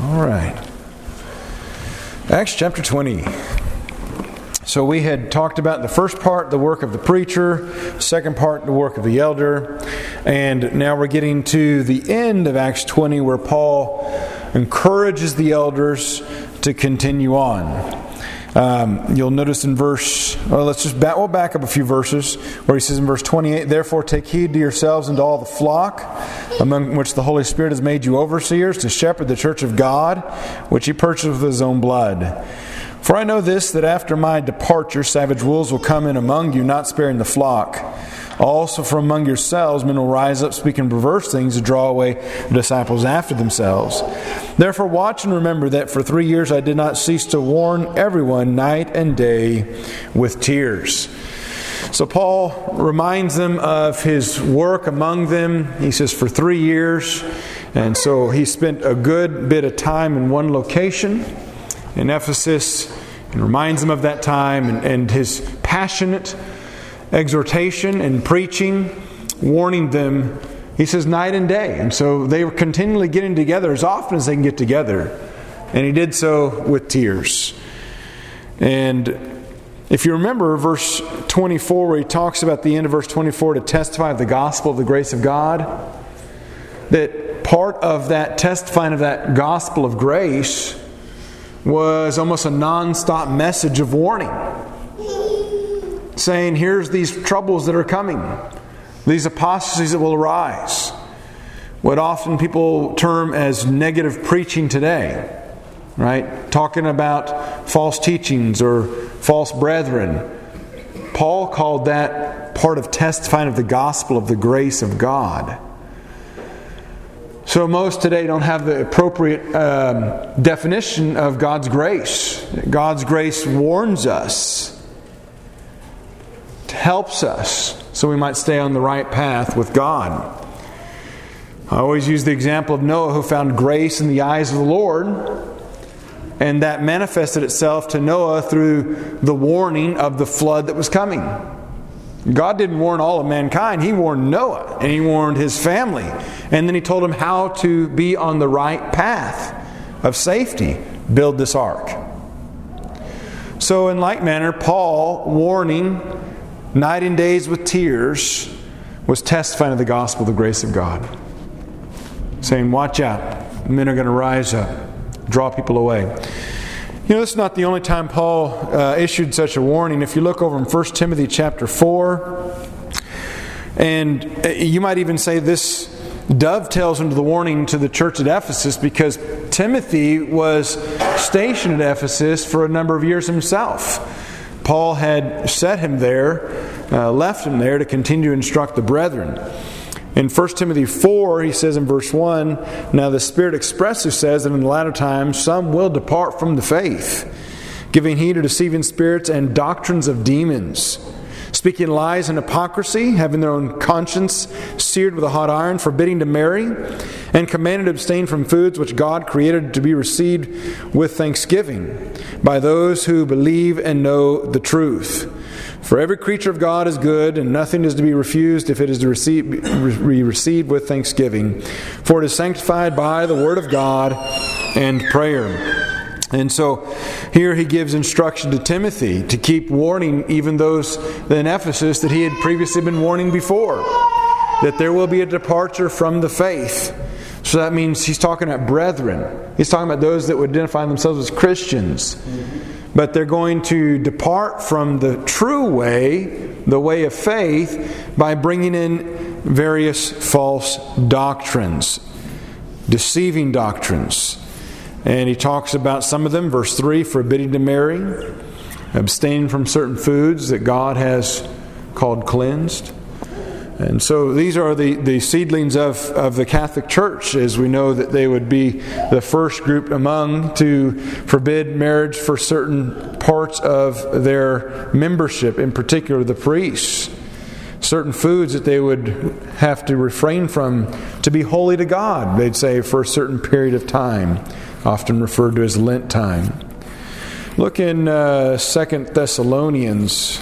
All right. Acts chapter 20. So we had talked about the first part, the work of the preacher, second part, the work of the elder, and now we're getting to the end of Acts 20 where Paul encourages the to continue on. You'll notice in we'll back up a few verses where he says in verse 28, "Therefore take heed to yourselves and to all the flock, among which the Holy Spirit has made you overseers, to shepherd the church of God, which he purchased with his own blood. For I know this, that after my departure savage wolves will come in among you, not sparing the flock. Also from among yourselves men will rise up speaking perverse things to draw away disciples after themselves. Therefore watch and remember that for 3 years I did not cease to warn everyone night and day with tears." So Paul reminds them of his work among them. He says for 3 years. And so he spent a good bit of time in one location in Ephesus, and reminds them of that time and his passionate exhortation and preaching, warning them, he says, night and day. And so they were continually getting together as often as they can get together. And he did so with tears. And if you remember verse 24, where he talks about the end of verse 24 to testify of the gospel of the grace of God, that part of that testifying of that gospel of grace was almost a non-stop message of warning, saying, here's these troubles that are coming, these apostasies that will arise, what often people term as negative preaching today, right? Talking about false teachings or false brethren. Paul called that part of testifying of the gospel of the grace of God. So most today don't have the appropriate definition of God's grace. God's grace warns us, helps us, so we might stay on the right path with God. I always use the example of Noah, who found grace in the eyes of the Lord, and that manifested itself to Noah through the warning of the flood that was coming. God didn't warn all of mankind. He warned Noah, and He warned his family. And then He told him how to be on the right path of safety. Build this ark. So in like manner, Paul, warning night and days with tears, was testifying of the gospel of the grace of God. Saying, watch out. Men are going to rise up. Draw people away. You know, this is not the only time Paul issued such a warning. If you look over in 1 Timothy chapter 4, and you might even say this dovetails into the warning to the church at Ephesus, because Timothy was stationed at Ephesus for a number of years himself. Paul had set him there, left him there to continue to instruct the brethren. In 1 Timothy 4, he says in verse 1, "Now the Spirit expressly says that in the latter times some will depart from the faith, giving heed to deceiving spirits and doctrines of demons, speaking lies and hypocrisy, having their own conscience seared with a hot iron, forbidding to marry, and commanded to abstain from foods which God created to be received with thanksgiving by those who believe and know the truth. For every creature of God is good, and nothing is to be refused if it is to be received with thanksgiving. For it is sanctified by the word of God and prayer." And so here he gives instruction to Timothy to keep warning even those in Ephesus that he had previously been warning before, that there will be a departure from the faith. So that means he's talking about brethren. He's talking about those that would identify themselves as Christians. But they're going to depart from the true way, the way of faith, by bringing in various false doctrines, deceiving doctrines. And he talks about some of them, verse 3, forbidding to marry, abstaining from certain foods that God has called cleansed. And so these are the seedlings of the Catholic Church, as we know that they would be the first group among to forbid marriage for certain parts of their membership, in particular the priests. Certain foods that they would have to refrain from to be holy to God, they'd say, for a certain period of time, often referred to as Lent time. Look in 2 Thessalonians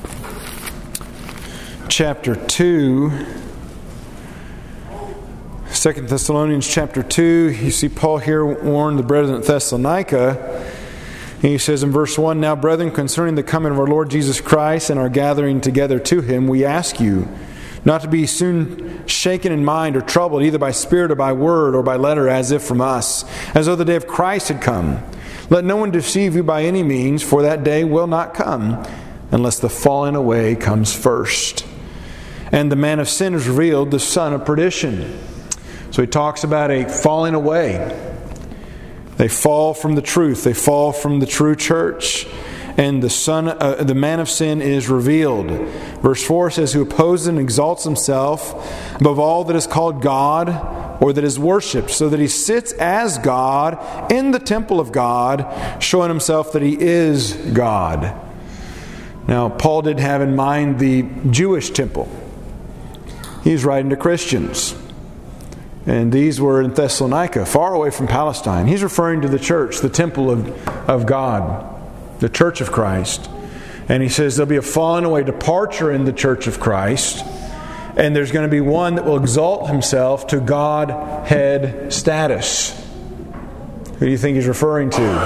chapter 2. 2 Thessalonians chapter 2, you see Paul here warn the brethren at Thessalonica. He says in verse 1, "Now, brethren, concerning the coming of our Lord Jesus Christ and our gathering together to Him, we ask you not to be soon shaken in mind or troubled, either by spirit or by word or by letter, as if from us, as though the day of Christ had come. Let no one deceive you by any means, for that day will not come, unless the falling away comes first. And the man of sin is revealed, the son of perdition." So he talks about a falling away. They fall from the truth. They fall from the true church. And the man of sin is revealed. Verse 4 says, "Who opposes and exalts himself above all that is called God or that is worshipped, so that he sits as God in the temple of God, showing himself that he is God." Now, Paul did have in mind the Jewish temple. He's writing to Christians. And these were in Thessalonica, far away from Palestine. He's referring to the church, the temple of God, the church of Christ. And he says there'll be a falling away, departure in the church of Christ. And there's going to be one that will exalt himself to Godhead status. Who do you think he's referring to?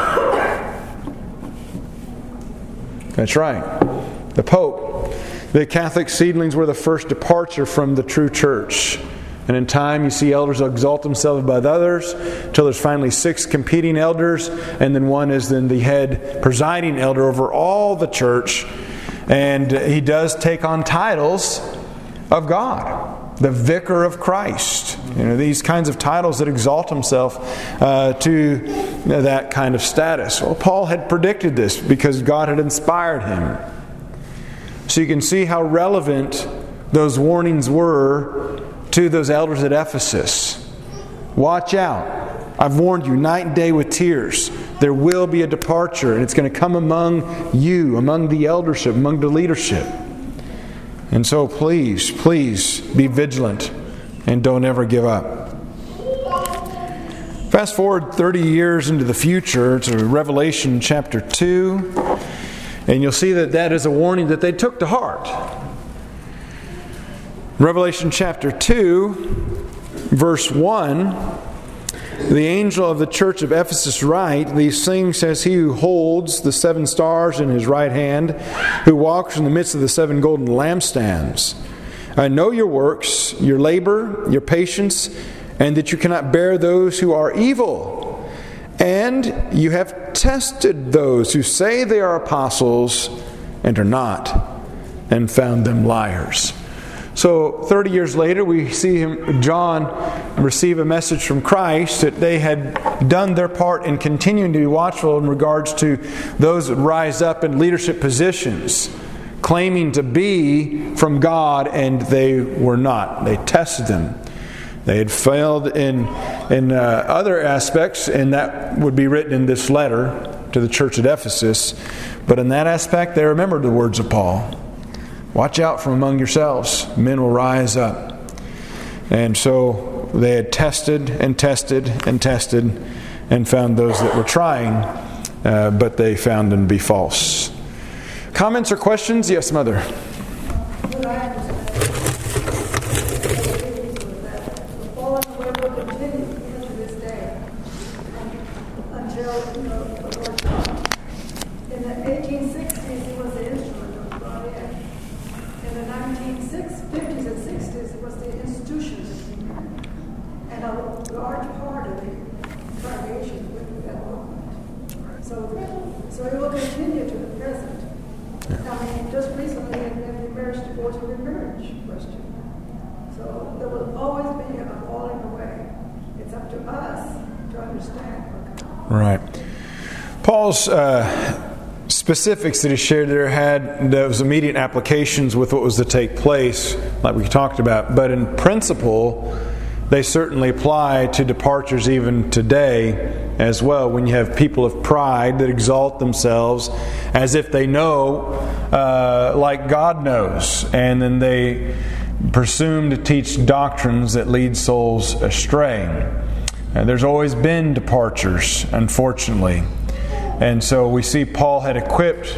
That's right. The Pope. The Catholic seedlings were the first departure from the true church. And in time you see elders exalt themselves above others until there's finally 6 competing elders, and then one is then the head presiding elder over all the church. And he does take on titles of God. The Vicar of Christ. These kinds of titles that exalt himself to that kind of status. Well, Paul had predicted this because God had inspired him. So you can see how relevant those warnings were to those elders at Ephesus. Watch out. I've warned you night and day with tears. There will be a departure, and it's going to come among you, among the eldership, among the leadership. And so please be vigilant and don't ever give up. Fast forward 30 years into the future to Revelation chapter 2, and you'll see that is a warning that they took to heart. Revelation chapter 2, verse 1, "The angel of the church of Ephesus write, These things says he who holds the 7 stars in his right hand, who walks in the midst of the 7 golden lampstands. I know your works, your labor, your patience, and that you cannot bear those who are evil. And you have tested those who say they are apostles and are not, and found them liars." So 30 years later, we see John receive a message from Christ that they had done their part in continuing to be watchful in regards to those that rise up in leadership positions, claiming to be from God, and they were not. They tested them. They had failed in other aspects, and that would be written in this letter to the church at Ephesus. But in that aspect, they remembered the words of Paul. Watch out from among yourselves. Men will rise up. And so they had tested and tested and tested and found those that were trying, but they found them to be false. Comments or questions? Yes, Mother. So it will continue to the present. Just recently in the marriage divorce or remarriage question. So there will always be a falling away. It's up to us to understand. Right. Paul's specifics that he shared there had those immediate applications with what was to take place, like we talked about. But in principle, they certainly apply to departures even today as well, when you have people of pride that exalt themselves as if they know like God knows, and then they presume to teach doctrines that lead souls astray. And there's always been departures, unfortunately. And so we see Paul had equipped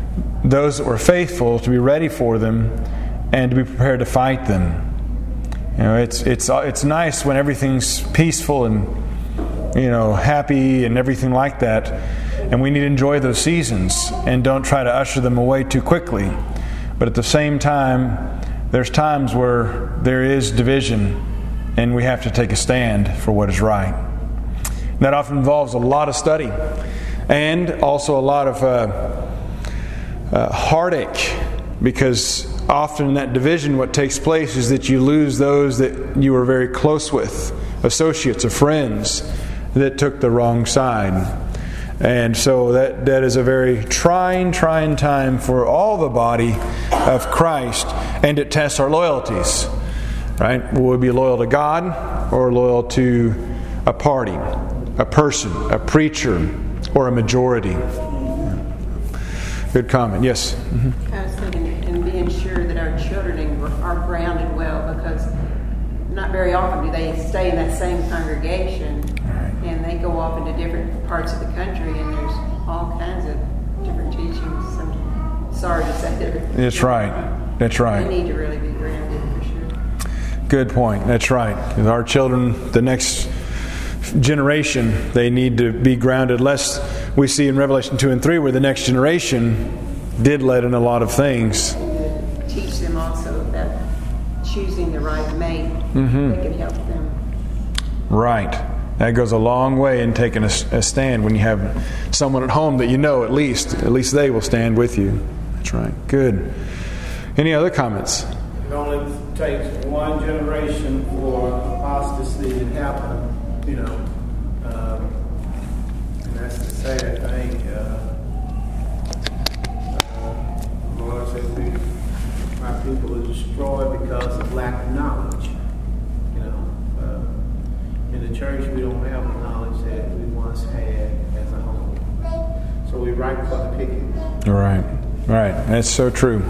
those that were faithful to be ready for them and to be prepared to fight them. It's nice when everything's peaceful and happy and everything like that, and we need to enjoy those seasons and don't try to usher them away too quickly. But at the same time, there's times where there is division, and we have to take a stand for what is right. And that often involves a lot of study and also a lot of heartache, because often in that division what takes place is that you lose those that you were very close with, associates or friends that took the wrong side. And so that is a very trying time for all the body of Christ, and it tests our loyalties. Right? Will we be loyal to God or loyal to a party, a person, a preacher, or a majority? Good comment. Yes? Mm-hmm. I was thinking, and being sure that our children are grounded well, because not very often do they stay in that same congregation, and they go off into different parts of the country, and there's all kinds of different teachings. Sorry to say that. That's right. That's right. They need to really be grounded for sure. Good point. That's right. Because our children, the next generation, they need to be grounded, lest we see in Revelation 2 and 3 where the next generation did let in a lot of things. Teach them also about choosing the right mate. Mm-hmm. That can help them. Right. That goes a long way in taking a stand when you have someone at home that at least they will stand with you. That's right. Good. Any other comments? It only takes one generation for apostasy to happen, and that's the sad thing. The Lord said, my people are destroyed because of lack of knowledge. In the church, we don't have the knowledge that we once had as a whole. So we're ripe for the picking. Right. That's so true.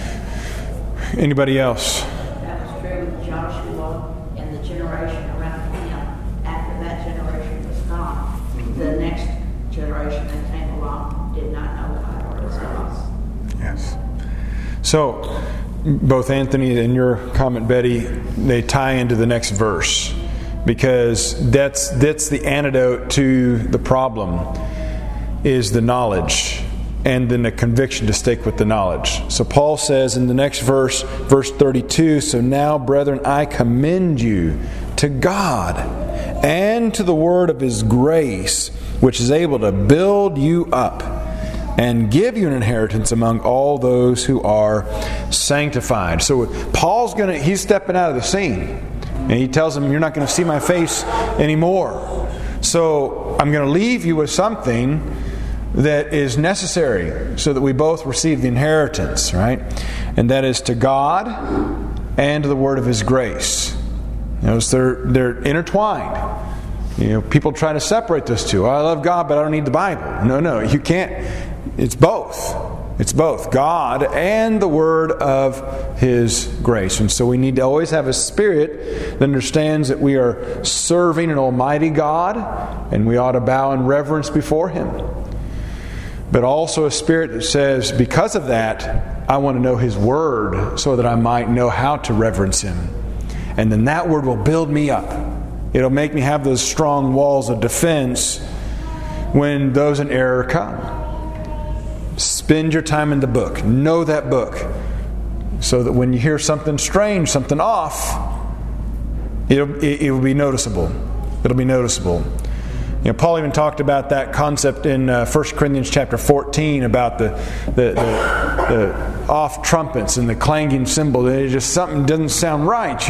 Anybody else? That was true with Joshua and the generation around him. After that generation was gone, the next generation that came along did not know God or His laws. Yes. So, both Anthony and your comment, Betty, they tie into the next verse, because that's the antidote to the problem, is the knowledge, and then the conviction to stick with the knowledge. So Paul says in the next verse 32, so now, brethren, I commend you to God and to the word of His grace, which is able to build you up and give you an inheritance among all those who are sanctified. So Paul's he's stepping out of the scene. And he tells them, you're not going to see my face anymore. So I'm going to leave you with something that is necessary so that we both receive the inheritance, right? And that is to God and to the word of His grace. They're intertwined. People try to separate those two. I love God, but I don't need the Bible. No, you can't. It's both. It's both God and the word of His grace. And so we need to always have a spirit that understands that we are serving an almighty God, and we ought to bow in reverence before Him. But also a spirit that says, because of that, I want to know His word so that I might know how to reverence Him. And then that word will build me up. It'll make me have those strong walls of defense when those in error come. Spend your time in the book. Know that book. So that when you hear something strange, something off, it will be noticeable. It'll be noticeable. Paul even talked about that concept in 1 Corinthians chapter 14 about the off trumpets and the clanging cymbal. It's just something doesn't sound right,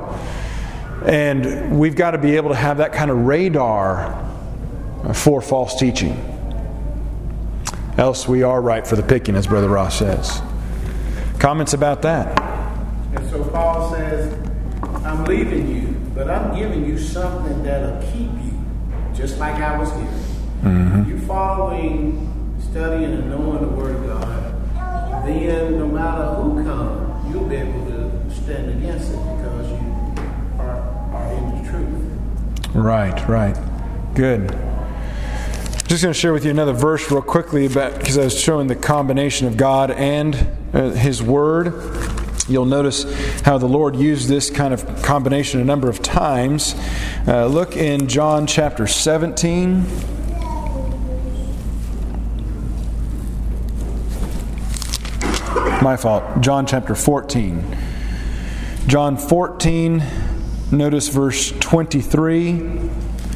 And we've got to be able to have that kind of radar for false teaching. Else we are ripe for the picking, as Brother Ross says. Comments about that? And so Paul says, I'm leaving you, but I'm giving you something that'll keep you, just like I was given. Mm-hmm. You following, studying, and knowing the Word of God, then no matter who comes, you'll be able to stand against it because you are in the truth. Right. Good. Just going to share with you another verse real quickly because I was showing the combination of God and His Word. You'll notice how the Lord used this kind of combination a number of times. Look in John chapter 17. My fault. John chapter 14. John 14, notice verse 23.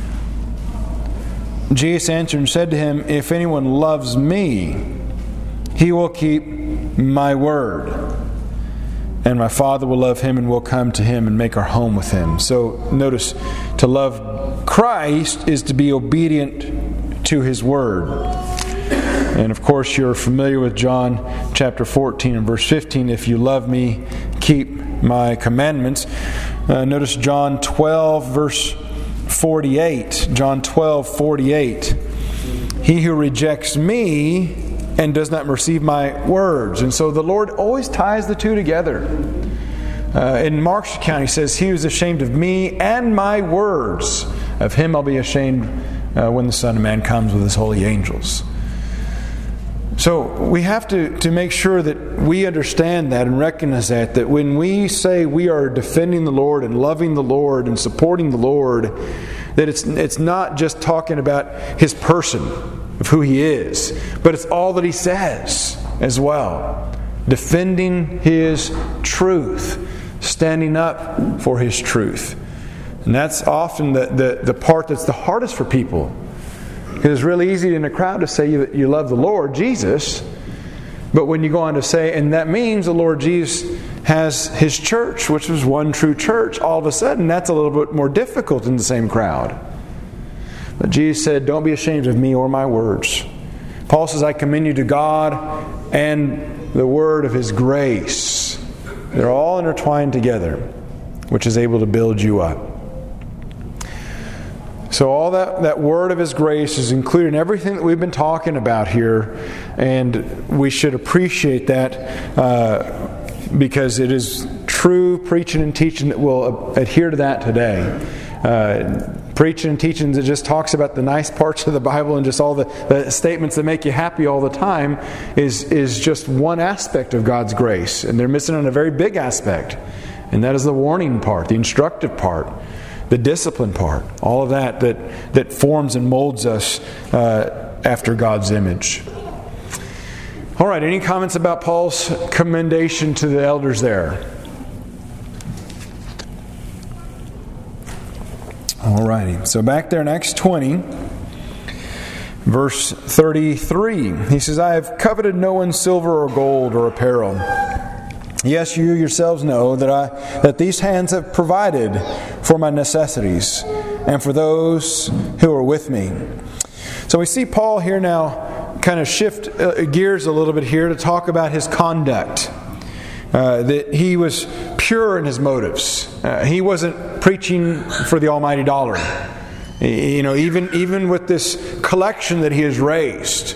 Jesus answered and said to him, "If anyone loves me, he will keep my word. And my Father will love him and will come to him and make our home with him." So notice, to love Christ is to be obedient to His word. And of course, you're familiar with John chapter 14 and verse 15. If you love me, keep my commandments. Notice John 12 verse 48. John 12:48. He who rejects me and does not receive my words. And so the Lord always ties the two together. In Mark's account, He says, "He who is ashamed of me and my words, of him I'll be ashamed when the Son of Man comes with His holy angels." So we have to make sure that we understand that and recognize that when we say we are defending the Lord and loving the Lord and supporting the Lord, that it's not just talking about His person, of who He is, but it's all that He says as well. Defending His truth, standing up for His truth. And that's often the part that's the hardest for people. Because it's really easy in a crowd to say you love the Lord Jesus, but when you go on to say, and that means the Lord Jesus has His church, which is one true church, all of a sudden that's a little bit more difficult in the same crowd. But Jesus said, "Don't be ashamed of me or my words." Paul says, "I commend you to God and the word of His grace." They're all intertwined together, which is able to build you up. So all that word of His grace is included in everything that we've been talking about here, and we should appreciate that because it is true preaching and teaching that will adhere to that today. Preaching and teaching that just talks about the nice parts of the Bible and just all the statements that make you happy all the time is just one aspect of God's grace, and they're missing on a very big aspect, and that is the warning part, the instructive part, the discipline part, all of that forms and molds us after God's image. All right, any comments about Paul's commendation to the elders there? All righty, so back there in Acts 20, verse 33, he says, "I have coveted no one's silver or gold or apparel. Yes, you yourselves know that these hands have provided for my necessities and for those who are with me." So we see Paul here now kind of shift gears a little bit here to talk about his conduct. That he was pure in his motives. He wasn't preaching for the almighty dollar. You know, even with this collection that he has raised,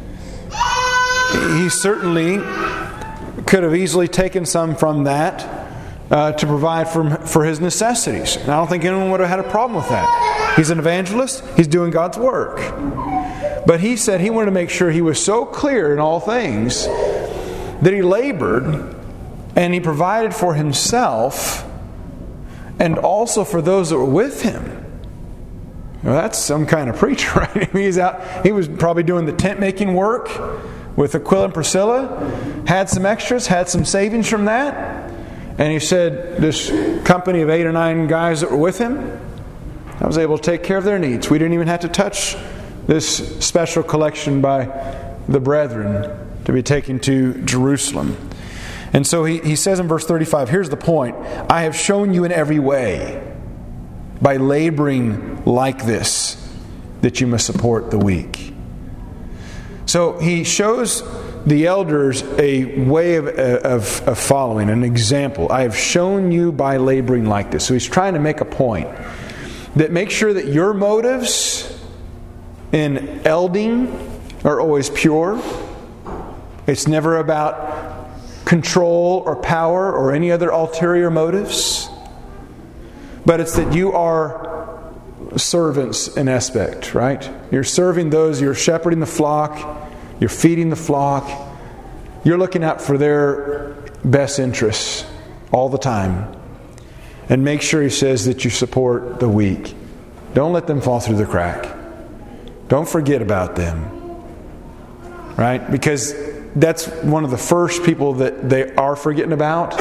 he certainly could have easily taken some from that to provide for his necessities. And I don't think anyone would have had a problem with that. He's an evangelist. He's doing God's work. But he said he wanted to make sure he was so clear in all things that he labored and he provided for himself and also for those that were with him. Well, that's some kind of preacher, right? I mean, he was probably doing the tent making work with Aquila and Priscilla, had some extras, had some savings from that, and he said this company of 8 or 9 guys that were with him, I was able to take care of their needs. We didn't even have to touch this special collection by the brethren to be taken to Jerusalem. And so he says in verse 35, here's the point: "I have shown you in every way, by laboring like this, that you must support the weak." So he shows the elders a way of following, an example. "I have shown you by laboring like this." So he's trying to make a point that make sure that your motives in elding are always pure. It's never about control or power or any other ulterior motives. But it's that you are servants in aspect, right? You're serving those, you're shepherding the flock, you're feeding the flock, you're looking out for their best interests. all the time. And make sure, he says, that you support the weak. Don't let them fall through the crack. Don't forget about them. Right? Because that's one of the first people that they are forgotten about,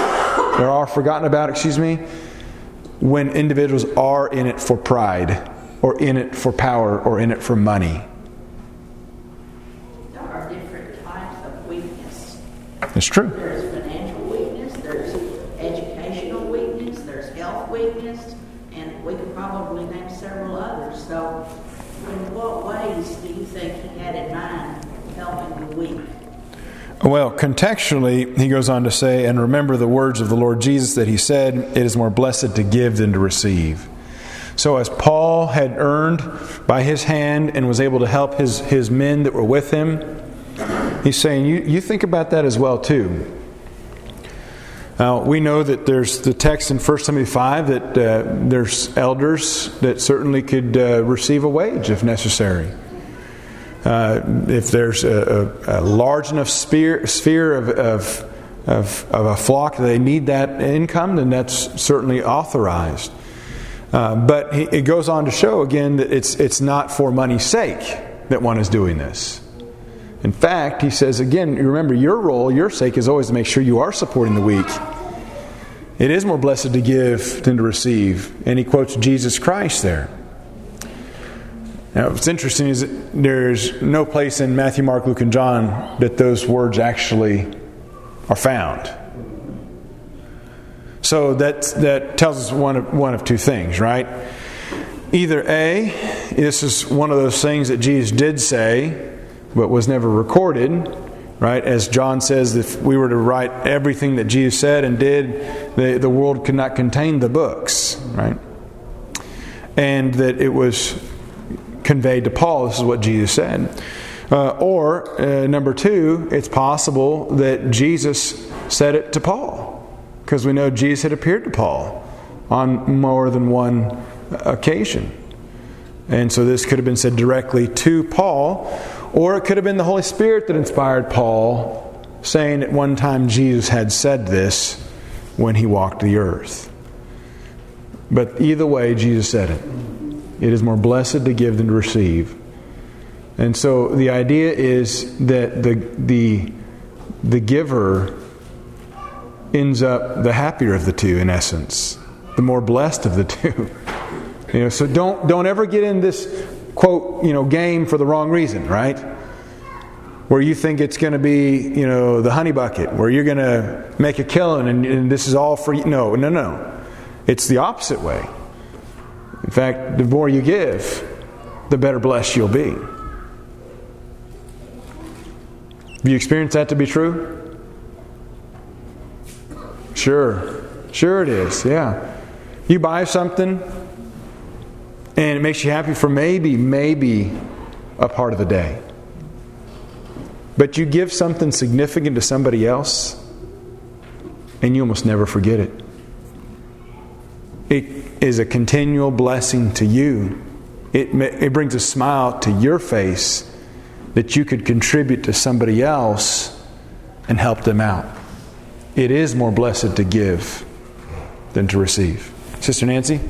when individuals are in it for pride, or in it for power, or in it for money. There are different types of weakness. It's true. There's financial weakness, there's educational weakness, there's health weakness, and we could probably name several others. So, in what ways do you think he had in mind helping the weak? Well, contextually, he goes on to say, and remember the words of the Lord Jesus that he said, it is more blessed to give than to receive. So as Paul had earned by his hand and was able to help his men that were with him, he's saying, you think about that as well too. Now, we know that there's the text in 1 Timothy 5 that there's elders that certainly could receive a wage if necessary. If there's a large enough sphere of a flock that they need that income, then that's certainly authorized. But it goes on to show again that it's not for money's sake that one is doing this. In fact, he says again, remember your role, your sake is always to make sure you are supporting the weak. It is more blessed to give than to receive. And he quotes Jesus Christ there. Now, what's interesting is that there's no place in Matthew, Mark, Luke, and John that those words actually are found. So that tells us one of two things, right? Either A, this is one of those things that Jesus did say, but was never recorded, right? As John says, if we were to write everything that Jesus said and did, the world could not contain the books, right? And that it was conveyed to Paul. This is what Jesus said. Or number two, it's possible that Jesus said it to Paul, because we know Jesus had appeared to Paul on more than one occasion. And so this could have been said directly to Paul, or it could have been the Holy Spirit that inspired Paul, saying at one time Jesus had said this when he walked the earth. But either way, Jesus said it. It is more blessed to give than to receive. And so the idea is that the giver ends up the happier of the two, in essence, the more blessed of the two. So don't ever get in this quote game for the wrong reason, right? Where you think it's going to be the honey bucket, where you're going to make a killing and this is all for you. No. It's the opposite way. In fact, the more you give, the better blessed you'll be. Have you experienced that to be true? Sure it is, yeah. You buy something and it makes you happy for maybe a part of the day. But you give something significant to somebody else and you almost never forget it. It is a continual blessing to you. It brings a smile to your face that you could contribute to somebody else and help them out. It is more blessed to give than to receive. Sister Nancy?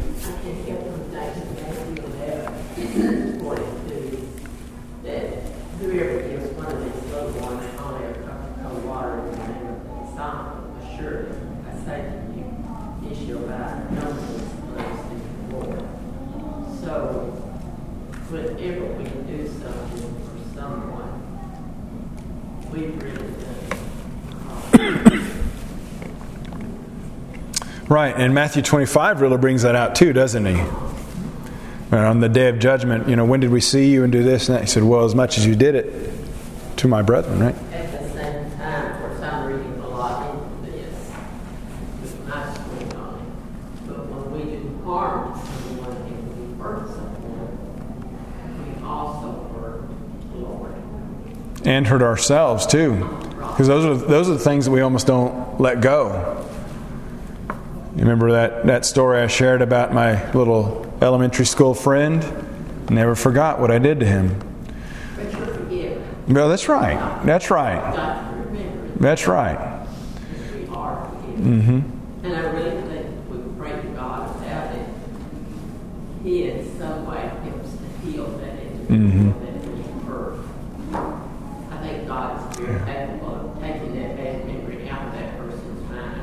Right, and Matthew 25 really brings that out too, doesn't he? On the day of judgment, when did we see you and do this and that? He said, well, as much as you did it to my brethren, right? At the same time, of course, I'm reading a lot into this with my swing on it. But when we do harm to someone and we hurt someone, we also hurt the Lord. And hurt ourselves too. Because those are the things that we almost don't let go. You remember that story I shared about my little elementary school friend? Never forgot what I did to him. But you're forgiven. Well, that's right. God, remember. That's right. We are forgiven. Mm-hmm. And that individual that we hurt. I think God is very capable of taking that bad memory out of that person's mind.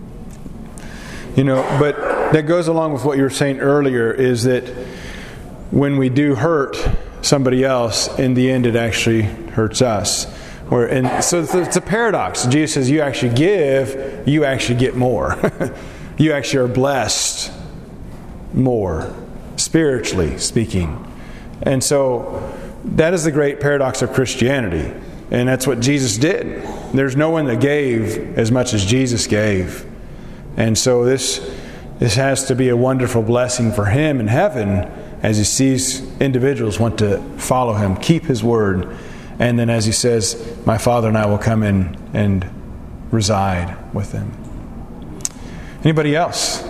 But that goes along with what you were saying earlier, is that when we do hurt somebody else, in the end it actually hurts us. So it's a paradox. Jesus says you actually give, you actually get more. You actually are blessed more, spiritually speaking. And so that is the great paradox of Christianity. And that's what Jesus did. There's no one that gave as much as Jesus gave. And so this has to be a wonderful blessing for Him in heaven as He sees individuals want to follow Him, keep His word. And then as He says, my Father and I will come in and reside with them. Anybody else?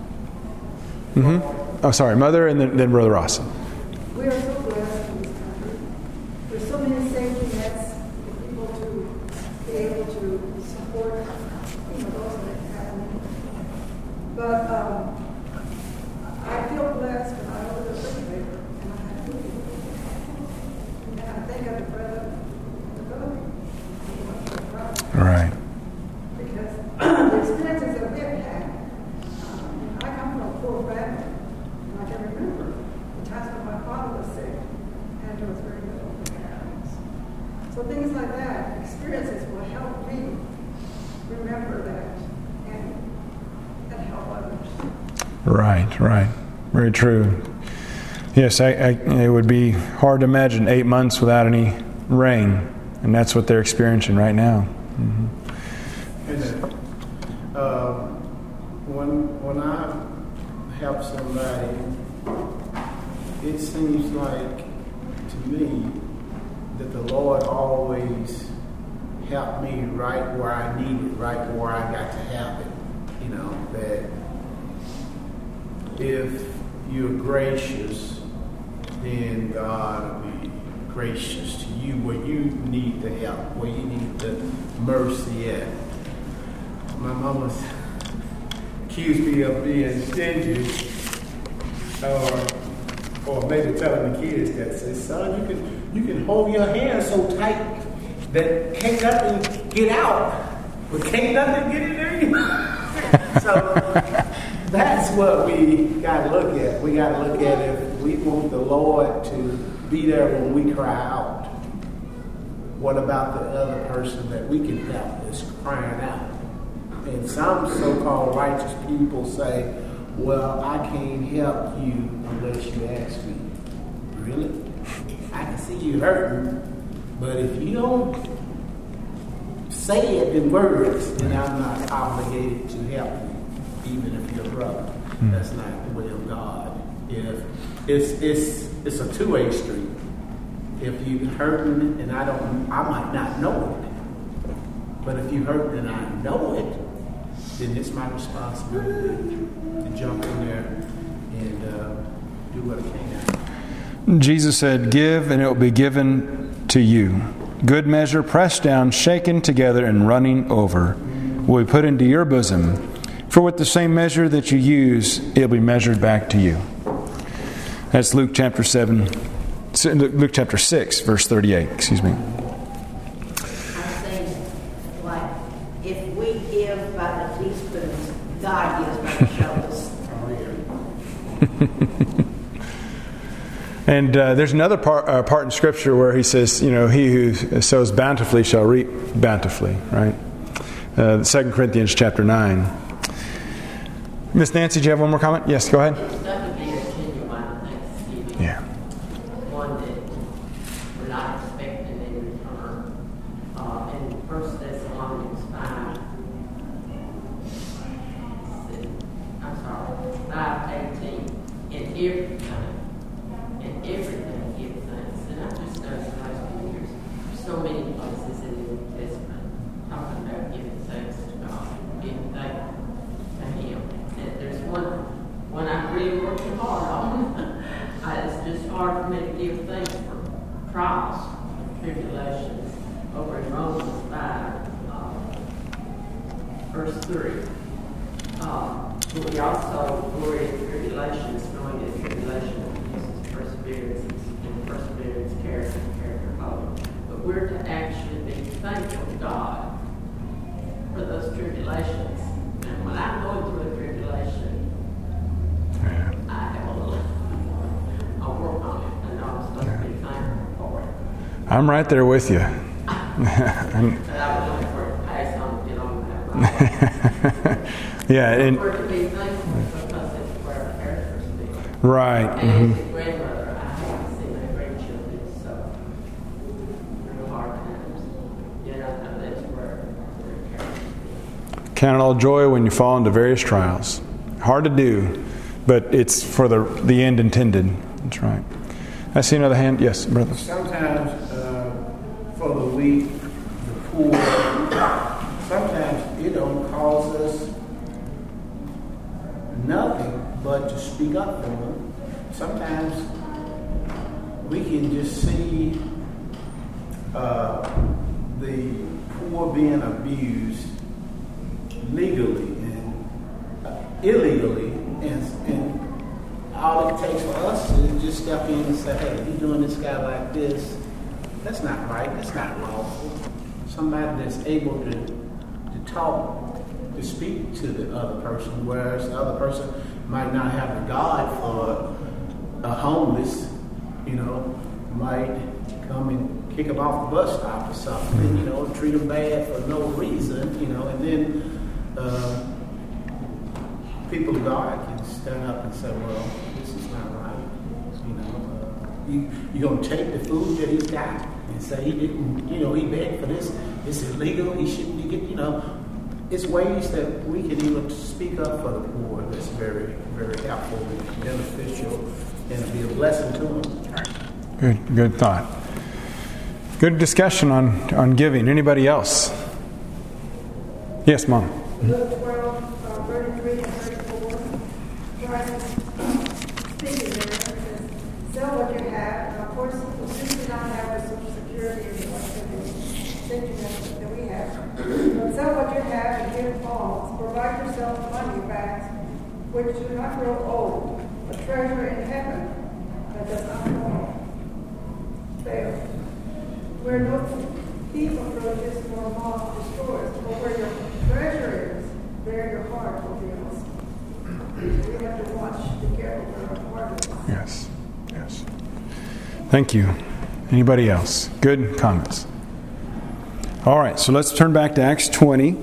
Oh, sorry, Mother, and then Brother Ross. We are so blessed in this country. There's so many safety nets for people to be able to support those that have need. But I feel blessed when I look at the refrigerator and I have food. And I think of the bread of the building. Right. Because the experiences that we've had, I come from a poor family, and I can remember the times when my father was sick and there was very little in the house. So things like that, experiences will help me remember that and help others. Right. Very true. Yes, it would be hard to imagine 8 months without any rain, and that's what they're experiencing right now. Mm-hmm. And when I help somebody, it seems like to me that the Lord always helped me right where I need it, right where I got to have it. That if you're gracious, then God will be gracious to you where you need the help, where you need the mercy at. My mama accused me of being stingy, or maybe telling the kids that, says, son, you can hold your hand so tight that can't nothing get out, but can't nothing get in there. So that's what we got to look at. We got to look at if we want the Lord to be there when we cry out. What about the other person that we can help that's crying out? And some so-called righteous people say, well, I can't help you unless you ask me. Really? I can see you hurting, but if you don't say it in words, then I'm not obligated to help you, even if you're a brother. That's not the way of God. If it's a two-way street. If you hurting and I might not know it, but if you hurting and I know it, then it's my responsibility to jump in there and do what I can. Jesus said, give and it will be given to you. Good measure, pressed down, shaken together, and running over, will be put into your bosom. For with the same measure that you use, it will be measured back to you. That's Luke chapter 6, verse 38. Excuse me. I'm saying, like, if we give by the teaspoons, God gives by the shovels. And there's another part in Scripture where He says, he who sows bountifully shall reap bountifully, right? 2 Corinthians chapter 9. Miss Nancy, do you have one more comment? Yes, go ahead. It's not to be a genuine thanksgiving. Yeah. One that we're not expecting in return. In 1 Thessalonians 5:18. In everything give thanks. And I've just noticed the last few years, there's so many places in the New Testament talking about giving thanks to God, giving thanks to Him. And there's one I'm really working hard on. It's just hard for me to give thanks for trials, tribulations, over in Romans 5, verse 3. But we also glory in tribulations, knowing that tribulation produces perseverance, and I'm right there with you. Yeah, and right. And as a grandmother, I haven't seen my grandchildren, so through hard times, that's where we're careful. Count it all joy when you fall into various trials. Hard to do, but it's for the end intended. That's right. I see another hand. Yes, brother. Sometimes for the weak, the poor, sometimes it don't cause us nothing but to speak up for them. Sometimes we can just see the poor being abused legally and illegally, and all it takes for us is just step in and say, hey, you're doing this guy like this, that's not right, that's not lawful. Somebody that's able to talk, to speak to the other person, whereas the other person might not have regard for a homeless, might come and kick them off the bus stop or something, treat them bad for no reason, and then people of God can stand up and say, well, this is not right. You're going to take the food that he's got and say he didn't, he begged for this. It's illegal. He shouldn't be getting, It's ways that we can even speak up for the poor that's very, very helpful and beneficial and be a blessing to them. Good thought. Good discussion on giving. Anybody else? Yes, Mom. Luke 12, 33 and 34. Christ speaking there says, sell what you have. And of course, since we don't have the Social Security and the that we have, but sell what you have and give alms. Provide yourself money bags which do not grow old, a treasure in heaven that does not fail, where no thief approaches nor moth destroys, but where your treasure is, there your heart will be also. We have to watch, be careful where our heart is. Yes. Thank you. Anybody else? Good comments. All right, so let's turn back to Acts 20.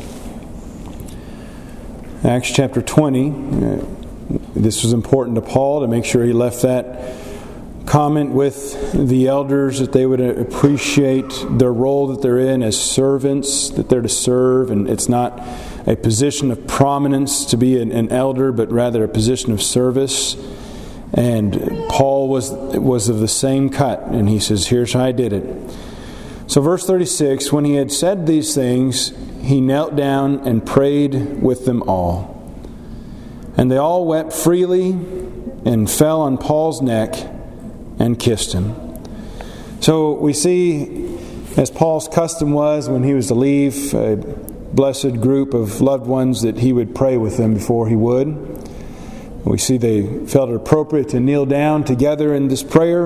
Acts chapter 20. This was important to Paul to make sure he left that comment with the elders, that they would appreciate their role that they're in as servants, that they're to serve, and it's not a position of prominence to be an elder, but rather a position of service. And Paul was of the same cut, and he says, here's how I did it. So verse 36, when he had said these things, he knelt down and prayed with them all. And they all wept freely and fell on Paul's neck and kissed him. So we see, as Paul's custom was when he was to leave a blessed group of loved ones, that he would pray with them before he would. We see they felt it appropriate to kneel down together in this prayer.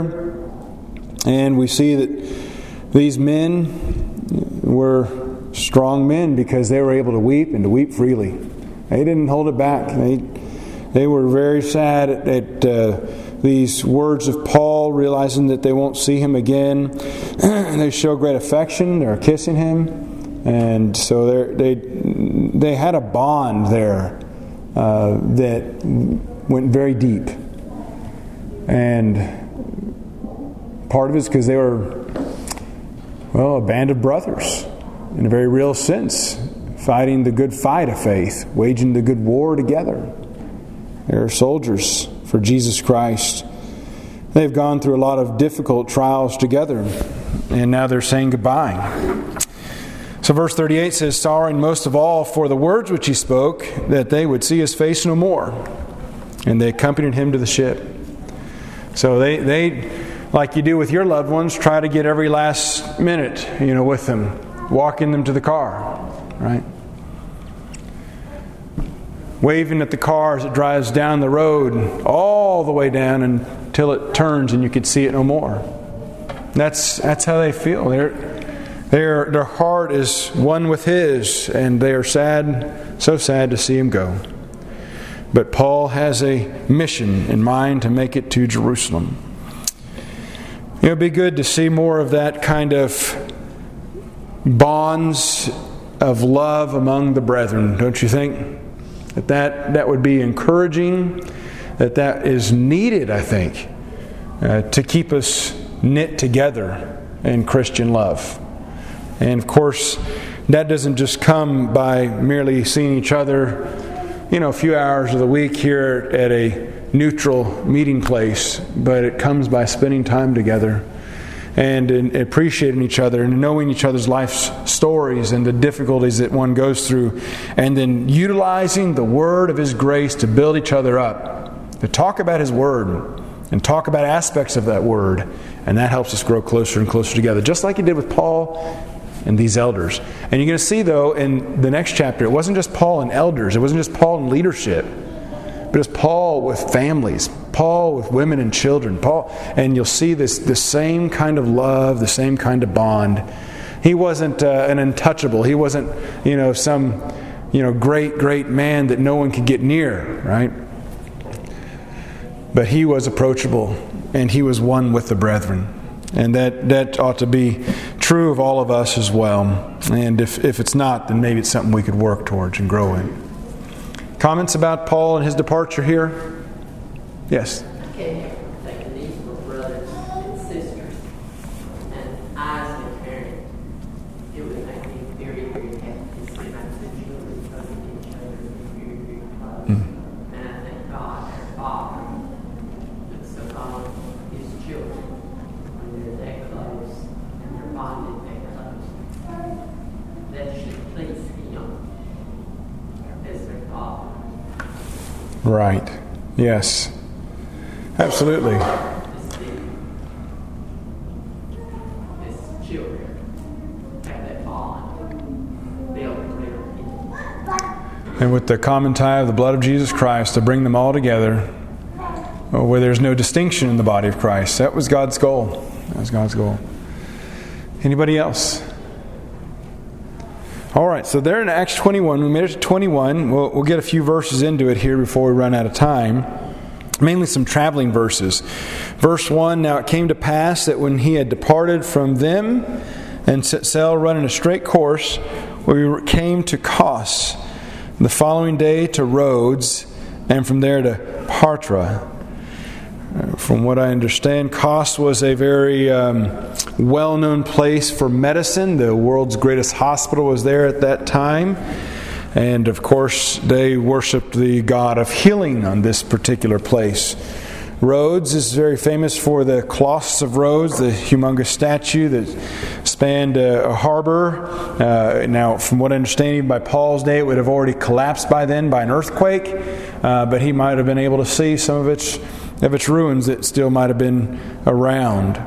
And we see that these men were strong men because they were able to weep and to weep freely. They didn't hold it back. They were very sad at these words of Paul, realizing that they won't see him again. They show great affection. They're kissing him. And so they had a bond there that went very deep. And part of it's because they were, a band of brothers in a very real sense, fighting the good fight of faith, waging the good war together. They're soldiers for Jesus Christ. They've gone through a lot of difficult trials together, and now they're saying goodbye. So verse 38 says, sorrowing most of all for the words which he spoke, that they would see his face no more. And they accompanied him to the ship. So they like you do with your loved ones, try to get every last minute, with them, walking them to the car, right? Waving at the car as it drives down the road, all the way down until it turns and you could see it no more. That's how they feel. Their heart is one with his, and they are sad, so sad to see him go. But Paul has a mission in mind to make it to Jerusalem. It'd be good to see more of that kind of bonds of love among the brethren, don't you think? That would be encouraging, that is needed, I think, to keep us knit together in Christian love. And of course, that doesn't just come by merely seeing each other, a few hours of the week here at a neutral meeting place, but it comes by spending time together and appreciating each other and knowing each other's life stories and the difficulties that one goes through, and then utilizing the Word of His grace to build each other up, to talk about His Word and talk about aspects of that Word, and that helps us grow closer and closer together, just like He did with Paul and these elders. And you're going to see, though, in the next chapter, it wasn't just Paul and elders, it wasn't just Paul and leadership, but it's Paul with families, Paul with women and children, and you'll see the same kind of love, the same kind of bond. He wasn't an untouchable. He wasn't, some, great man that no one could get near, right? But he was approachable, and he was one with the brethren. And that ought to be true of all of us as well. And if it's not, then maybe it's something we could work towards and grow in. Comments about Paul and his departure here? Yes? I can't help but thinking these were brothers and sisters. And Isaac and Aaron, it would make me very, very happy to see my two children coming to each other very, very close. And I thank God, our Father, looks upon His children when they're that close and they're bonded that close. That should please Him as their Father. Right. Yes. Absolutely. His children have that bond built And with the common tie of the blood of Jesus Christ to bring them all together, where there's no distinction in the body of Christ. That was God's goal. That was God's goal. Anybody else? All right, so there in Acts 21, we made it to 21. We'll get a few verses into it here before we run out of time. Mainly some traveling verses. Verse 1, now it came to pass that when he had departed from them and set sail running a straight course, we came to Kos. The following day to Rhodes, and from there to Partra. From what I understand, Kos was a very well-known place for medicine. The world's greatest hospital was there at that time. And of course, they worshipped the god of healing on this particular place. Rhodes is very famous for the Colossus of Rhodes, the humongous statue that spanned a harbor. Now, from what I understand, by Paul's day, it would have already collapsed by then by an earthquake. But he might have been able to see some of its ruins that still might have been around.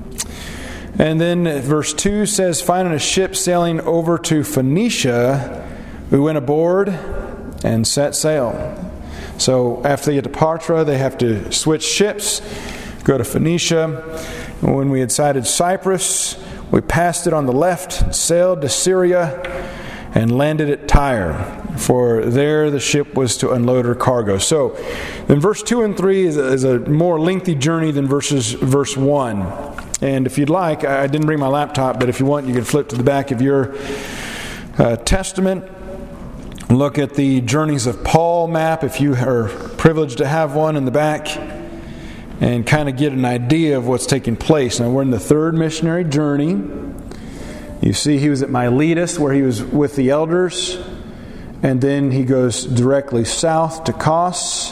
And then verse 2 says, finding a ship sailing over to Phoenicia, we went aboard and set sail. So after they get to Partra, they have to switch ships, go to Phoenicia. And when we had sighted Cyprus, we passed it on the left, sailed to Syria, and landed at Tyre. For there the ship was to unload her cargo. So in verse 2 and 3 is a more lengthy journey than verse 1. And if you'd like, I didn't bring my laptop, but if you want, you can flip to the back of your Testament. Look at the Journeys of Paul map, if you are privileged to have one in the back, and kind of get an idea of what's taking place. Now, we're in the third missionary journey. You see he was at Miletus, where he was with the elders, and then he goes directly south to Kos,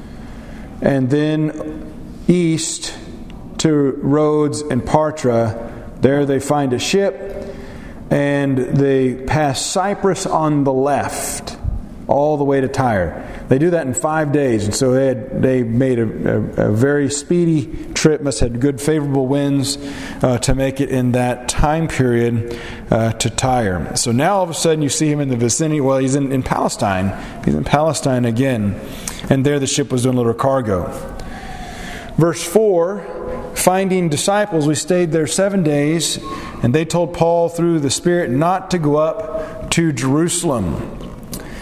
and then east to Rhodes and Partra. There they find a ship, and they pass Cyprus on the left, all the way to Tyre. They do that in 5 days, and so they made a very speedy trip. Must have had good favorable winds to make it in that time period to Tyre. So now all of a sudden you see him in the vicinity. Well, he's in Palestine. He's in Palestine again, and there the ship was doing a little cargo. Verse 4, finding disciples, we stayed there 7 days, and they told Paul through the Spirit not to go up to Jerusalem.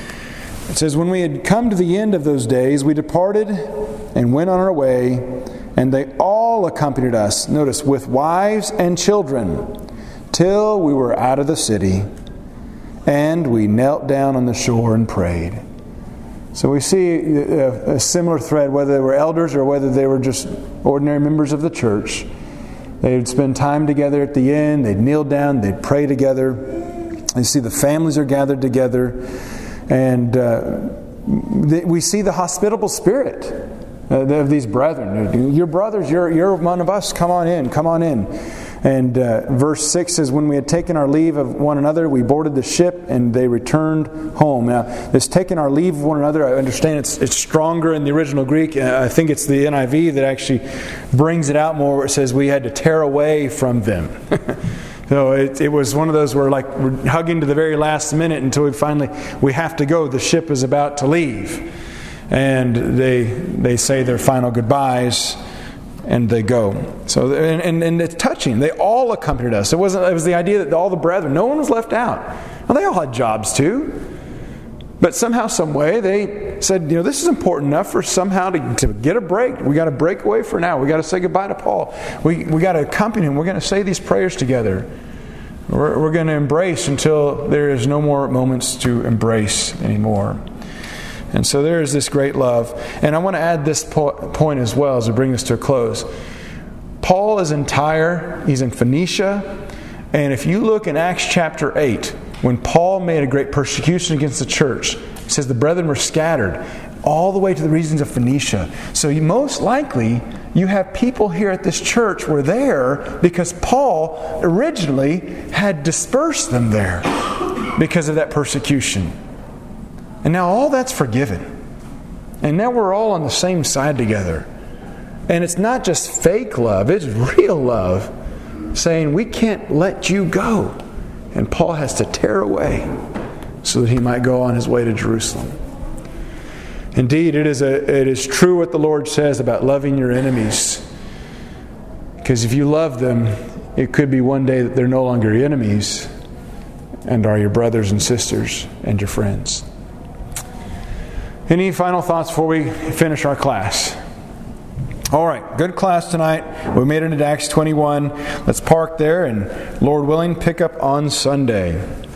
It says, when we had come to the end of those days, we departed and went on our way, And they all accompanied us, notice, with wives and children, till we were out of the city, and we knelt down on the shore and prayed. So we see a similar thread, whether they were elders or whether they were just ordinary members of the church. They would spend time together at the end. They'd kneel down. They'd pray together. You see the families are gathered together. And we see the hospitable spirit of these brethren. Your brothers, you're one of us. Come on in. Come on in. And verse 6 says, when we had taken our leave of one another, we boarded the ship and they returned home. Now, this taking our leave of one another, I understand it's stronger in the original Greek. I think it's the NIV that actually brings it out more, where it says we had to tear away from them. So it was one of those where we're hugging to the very last minute until we have to go. The ship is about to leave. And they say their final goodbyes. And they go. So and it's touching. They all accompanied us. It was the idea that all the brethren, no one was left out. Well, they all had jobs too. But somehow, some way, they said, this is important enough for somehow to get a break. We got to break away for now. We got to say goodbye to Paul. We got to accompany him. We're going to say these prayers together. We're going to embrace until there is no more moments to embrace anymore. And so there is this great love. And I want to add this point as well as we bring this to a close. Paul is in Tyre. He's in Phoenicia. And if you look in Acts chapter 8, when Paul made a great persecution against the church, it says the brethren were scattered all the way to the regions of Phoenicia. So most likely you have people here at this church were there because Paul originally had dispersed them there because of that persecution. And now all that's forgiven. And now we're all on the same side together. And it's not just fake love, it's real love. Saying, we can't let you go. And Paul has to tear away so that he might go on his way to Jerusalem. Indeed, it is true what the Lord says about loving your enemies. Because if you love them, it could be one day that they're no longer your enemies and are your brothers and sisters and your friends. Any final thoughts before we finish our class? All right, good class tonight. We made it into Acts 21. Let's park there and, Lord willing, pick up on Sunday.